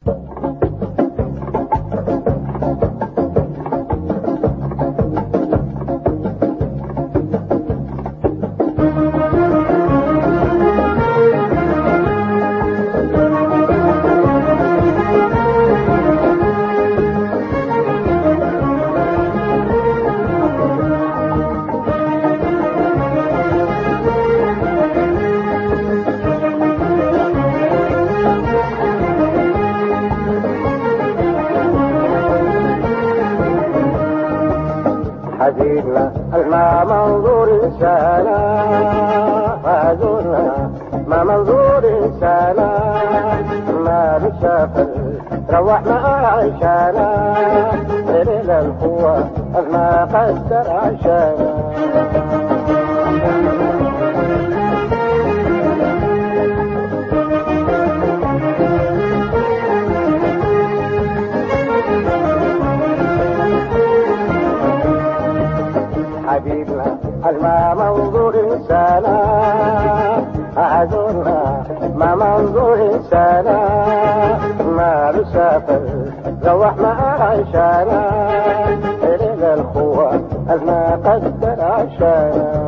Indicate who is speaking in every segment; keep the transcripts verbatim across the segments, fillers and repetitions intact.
Speaker 1: حبيبنا الماء منظور إنسانا فازورنا ما منظور إنسانا ما بشافل روح ما عيشانا إلى القوة ما قدر عشانا حبيبنا الماء منظور إنسانا أعذرنا ما منظور إنسانا ما بسافر روح ما عيشانا إلى الخوة ما قدر عشانا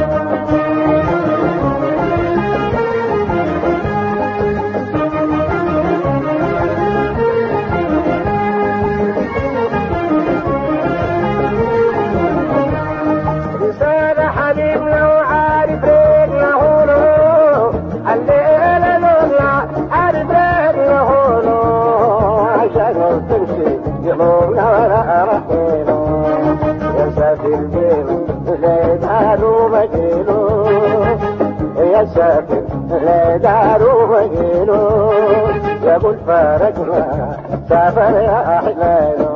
Speaker 1: يمونا ولا رحيلو يا سافر بينو لي دارو مجيلو يا سافر لي دارو مجيلو يا ابو الفرجنا سافر يا حلالو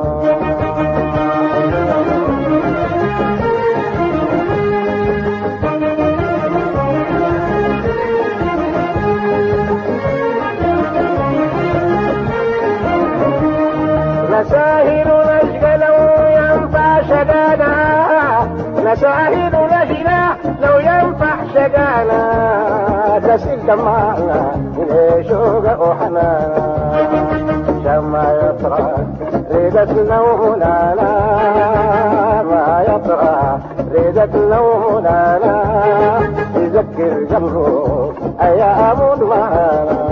Speaker 1: نساهل نشقى لو ينفع شقانا نساهل نشقى لو ينفع شقانا تسيل دمعنا من شوق وحنانا شما يطرح ريدة لونانا ما يطرح ريدة لونانا يذكر قلبه أيام معانا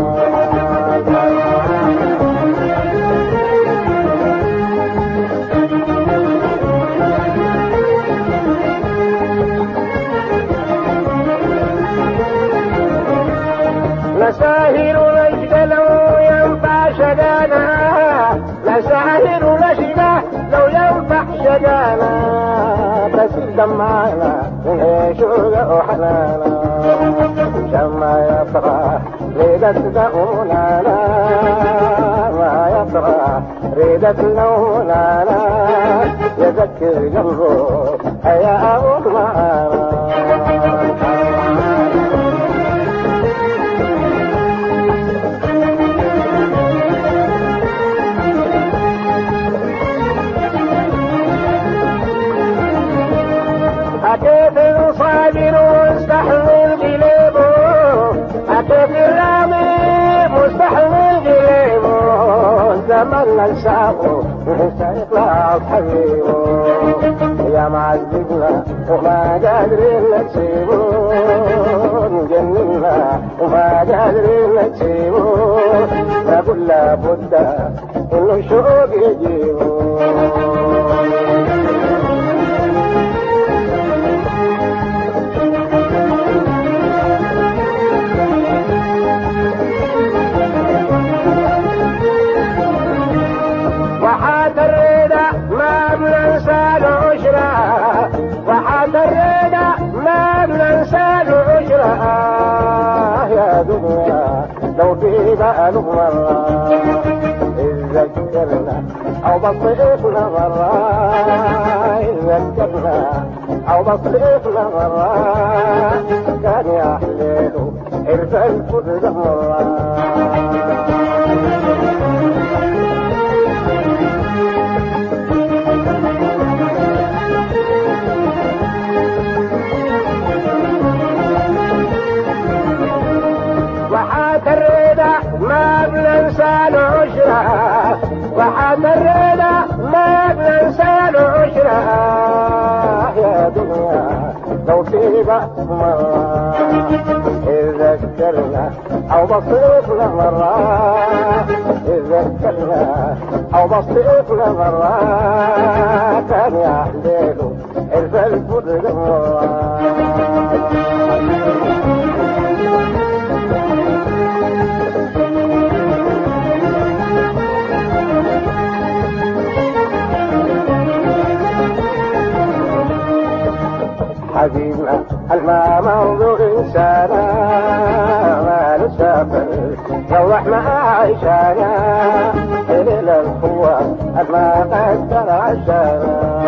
Speaker 1: نساهر نجد لو ينفع شقانا نساهر نجد لو ينفع شقانا تسيل دمعنا من شوق وحنانا شما يطرح ريدة لونانا ما يطرح ريدة لونانا يذكر قلبه أيام معانا كيف الصابر مستحمل قلبه كيف الرامي مستحمل قلبه زمن ننساه سيطلع حبيبه يا معذبنا وما قادرين نسيبه نجننا وما قادرين نسيبه نقول لابد انه شوق يجيبه وحات الرضا ما بننسى العشرة وحات الرضا ما بننسى العشرة يا دنيا لو في بالك مرة إذ ذكرنا أو بطيئنا مرة إذ ذكرنا أو بطيئنا مرة كان يحليله عرف الفرد مرة وحات الرضا ما بننسى العشرة عشرة وحترينا ما بننسى العشرة يا دنيا لو في مرة إذا ذكرنا أو بصيفنا مرة إذا ذكرنا أو بصيفنا مرة كان يحليله الفلك والقمر. حبيبنا الماء موضوع إنسانا ما نسافر لو احنا عايشانا إلى القوة الماء قدر عشانا.